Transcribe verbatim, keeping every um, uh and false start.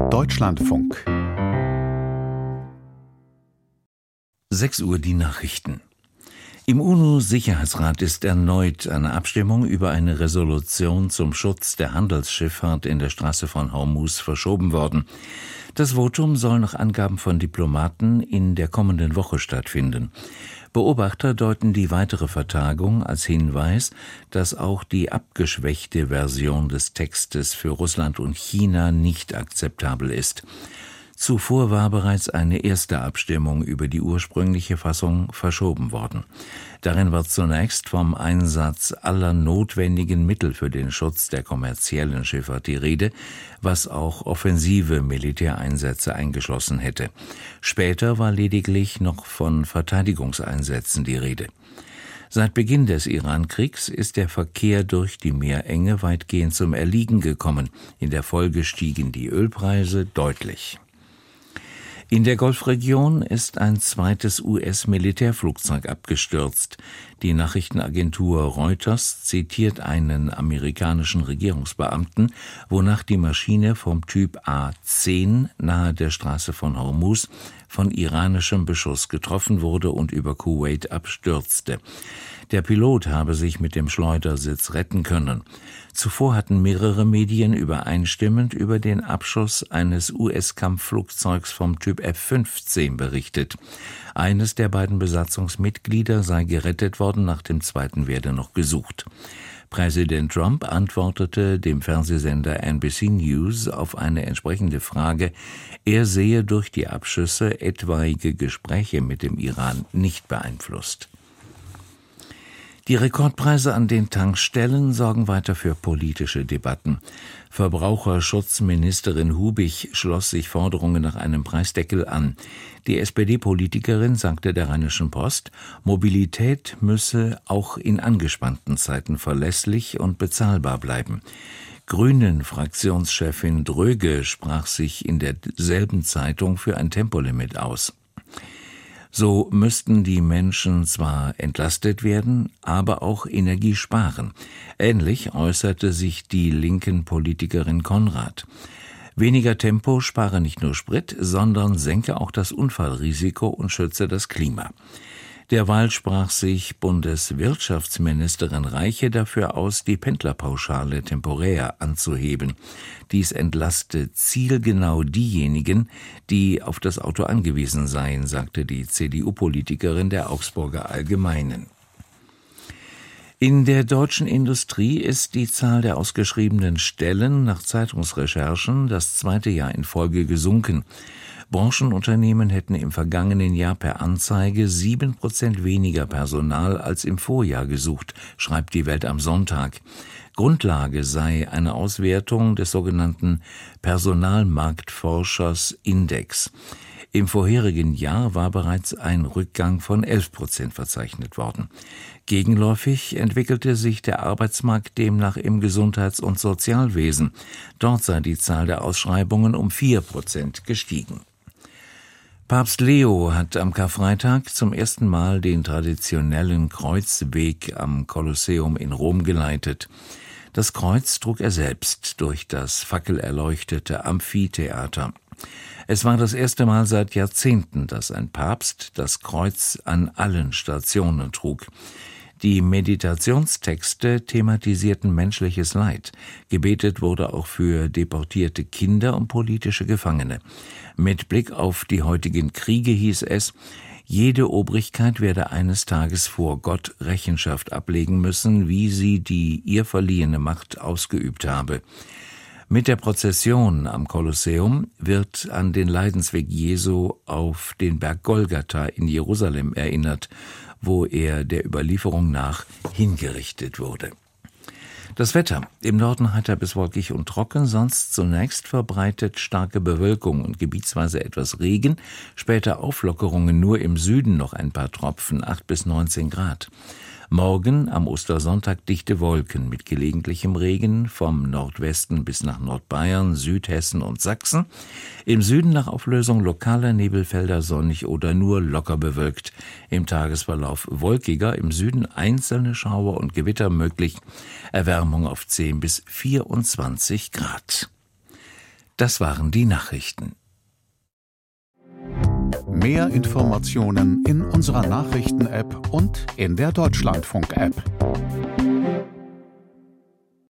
Deutschlandfunk. sechs Uhr die Nachrichten. Im UNO-Sicherheitsrat ist erneut eine Abstimmung über eine Resolution zum Schutz der Handelsschifffahrt in der Straße von Hormuz verschoben worden. Das Votum soll nach Angaben von Diplomaten in der kommenden Woche stattfinden. Beobachter deuten die weitere Vertagung als Hinweis, dass auch die abgeschwächte Version des Textes für Russland und China nicht akzeptabel ist. Zuvor war bereits eine erste Abstimmung über die ursprüngliche Fassung verschoben worden. Darin war zunächst vom Einsatz aller notwendigen Mittel für den Schutz der kommerziellen Schifffahrt die Rede, was auch offensive Militäreinsätze eingeschlossen hätte. Später war lediglich noch von Verteidigungseinsätzen die Rede. Seit Beginn des Iran-Kriegs ist der Verkehr durch die Meerenge weitgehend zum Erliegen gekommen. In der Folge stiegen die Ölpreise deutlich. In der Golfregion ist ein zweites U S-Militärflugzeug abgestürzt. Die Nachrichtenagentur Reuters zitiert einen amerikanischen Regierungsbeamten, wonach die Maschine vom Typ A zehn nahe der Straße von Hormuz von iranischem Beschuss getroffen wurde und über Kuwait abstürzte. Der Pilot habe sich mit dem Schleudersitz retten können. Zuvor hatten mehrere Medien übereinstimmend über den Abschuss eines U S-Kampfflugzeugs vom Typ F fünfzehn berichtet. Eines der beiden Besatzungsmitglieder sei gerettet worden, nach dem zweiten werde noch gesucht. Präsident Trump antwortete dem Fernsehsender N B C News auf eine entsprechende Frage, er sehe durch die Abschüsse etwaige Gespräche mit dem Iran nicht beeinflusst. Die Rekordpreise an den Tankstellen sorgen weiter für politische Debatten. Verbraucherschutzministerin Hubig schloss sich Forderungen nach einem Preisdeckel an. Die S P D-Politikerin sagte der Rheinischen Post, Mobilität müsse auch in angespannten Zeiten verlässlich und bezahlbar bleiben. Grünen-Fraktionschefin Dröge sprach sich in derselben Zeitung für ein Tempolimit aus. So müssten die Menschen zwar entlastet werden, aber auch Energie sparen. Ähnlich äußerte sich die linken Politikerin Konrad. Weniger Tempo spare nicht nur Sprit, sondern senke auch das Unfallrisiko und schütze das Klima. Derweil sprach sich Bundeswirtschaftsministerin Reiche dafür aus, die Pendlerpauschale temporär anzuheben. Dies entlaste zielgenau diejenigen, die auf das Auto angewiesen seien, sagte die C D U-Politikerin der Augsburger Allgemeinen. In der deutschen Industrie ist die Zahl der ausgeschriebenen Stellen nach Zeitungsrecherchen das zweite Jahr in Folge gesunken. Branchenunternehmen hätten im vergangenen Jahr per Anzeige sieben Prozent weniger Personal als im Vorjahr gesucht, schreibt die Welt am Sonntag. Grundlage sei eine Auswertung des sogenannten Personalmarktforschers Index. Im vorherigen Jahr war bereits ein Rückgang von elf Prozent verzeichnet worden. Gegenläufig entwickelte sich der Arbeitsmarkt demnach im Gesundheits- und Sozialwesen. Dort sei die Zahl der Ausschreibungen um vier Prozent gestiegen. Papst Leo hat am Karfreitag zum ersten Mal den traditionellen Kreuzweg am Kolosseum in Rom geleitet. Das Kreuz trug er selbst durch das fackelerleuchtete Amphitheater. Es war das erste Mal seit Jahrzehnten, dass ein Papst das Kreuz an allen Stationen trug. Die Meditationstexte thematisierten menschliches Leid. Gebetet wurde auch für deportierte Kinder und politische Gefangene. Mit Blick auf die heutigen Kriege hieß es, jede Obrigkeit werde eines Tages vor Gott Rechenschaft ablegen müssen, wie sie die ihr verliehene Macht ausgeübt habe. Mit der Prozession am Kolosseum wird an den Leidensweg Jesu auf den Berg Golgatha in Jerusalem erinnert, wo er der Überlieferung nach hingerichtet wurde. Das Wetter: Im Norden heiter bis wolkig und trocken, sonst zunächst verbreitet starke Bewölkung und gebietsweise etwas Regen, später Auflockerungen, nur im Süden noch ein paar Tropfen, acht bis neunzehn Grad. Morgen am Ostersonntag dichte Wolken mit gelegentlichem Regen vom Nordwesten bis nach Nordbayern, Südhessen und Sachsen. Im Süden nach Auflösung lokaler Nebelfelder sonnig oder nur locker bewölkt. Im Tagesverlauf wolkiger, im Süden einzelne Schauer und Gewitter möglich. Erwärmung auf zehn bis vierundzwanzig Grad. Das waren die Nachrichten. Mehr Informationen in unserer Nachrichten-App und in der Deutschlandfunk-App.